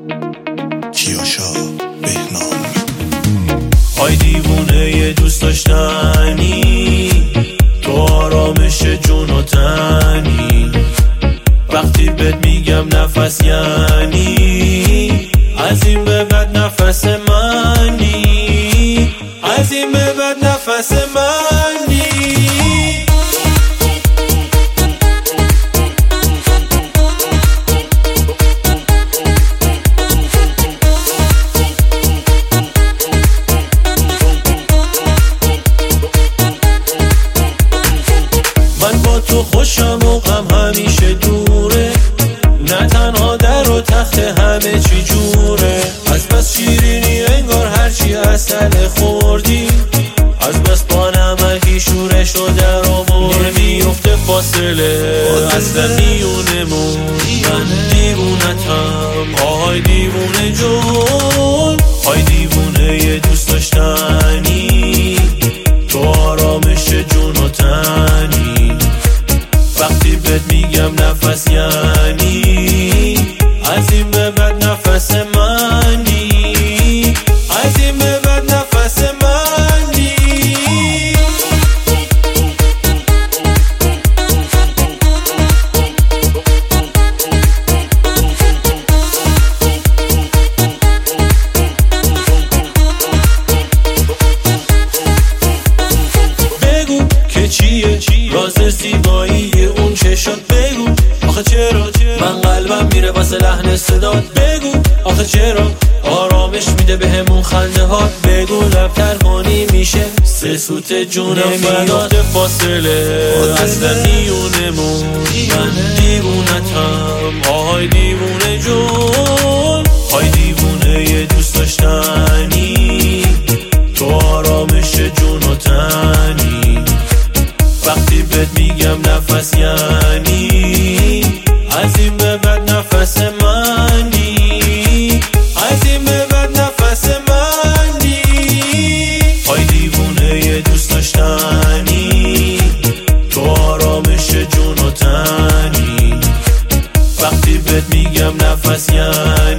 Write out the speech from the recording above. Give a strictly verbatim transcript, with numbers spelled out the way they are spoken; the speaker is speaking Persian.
کیاشا بهنام. های دیوونه یه دوست داشتنی، تو آرامش جون و تنی، وقتی بهت میگم نفس یعنی از این به بعد نفس منی، از این به بعد نفس منی. من با تو خوشم و غم همیشه دوره، نه تنها در و تخت همه چی جوره. از بس شیرینی انگار هرچی عسل خوردی، از بس با نمکی شورش و در آورد. نمیفته فاصله اصلا میونمون، من دیوونتم آهای دیوونه جون. های دیوونه یه دوست داشتنی، تو آرامش جون و تنی، وقتی بهت میگم نفس یعنی از این به بعد نفس منی، از این به بعد نفس منی. بگو که چیه راز زیبایی اون چشات، بگو آخه چرا من قلبم میره واسه لحن صدات، بگو آخه چرا آرامش میده بهمون خنده هات، بگو لب ترمانی میشه سه سوت جونم. نمیاد فاصله اصلا میونمون، من دیوونتم آهای دیوونه جون. های دیوونه یه دوست داشتنی، تو آرامش جون و تنی، وقتی بهت میگم نفس یعنی از این به بعد نفس منی، از این به بعد نفس منی. های دیوونه یه دوست داشتنی، تو آرامش جون و تنی، وقتی بهت میگم نفس یعنی